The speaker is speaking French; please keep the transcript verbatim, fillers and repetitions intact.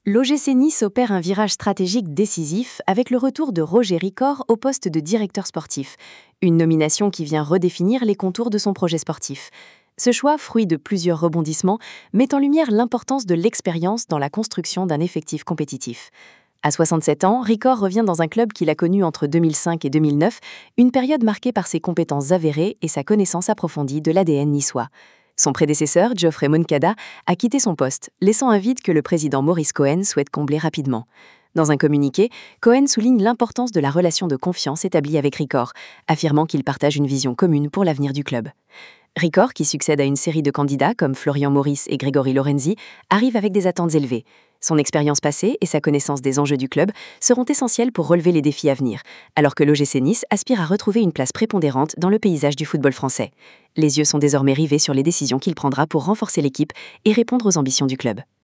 L'O G C Nice opère un virage stratégique décisif avec le retour de Roger Ricor au poste de directeur sportif, une nomination qui vient redéfinir les contours de son projet sportif. Ce choix, fruit de plusieurs rebondissements, met en lumière l'importance de l'expérience dans la construction d'un effectif compétitif. À soixante-sept ans, Ricor revient dans un club qu'il a connu entre deux mille cinq et deux mille neuf, une période marquée par ses compétences avérées et sa connaissance approfondie de l'A D N niçois. Son prédécesseur, Geoffrey Moncada, a quitté son poste, laissant un vide que le président Maurice Cohen souhaite combler rapidement. Dans un communiqué, Cohen souligne l'importance de la relation de confiance établie avec Ricor, affirmant qu'il partage une vision commune pour l'avenir du club. Ricor, qui succède à une série de candidats comme Florian Maurice et Grégory Lorenzi, arrive avec des attentes élevées. Son expérience passée et sa connaissance des enjeux du club seront essentielles pour relever les défis à venir, alors que l'O G C Nice aspire à retrouver une place prépondérante dans le paysage du football français. Les yeux sont désormais rivés sur les décisions qu'il prendra pour renforcer l'équipe et répondre aux ambitions du club.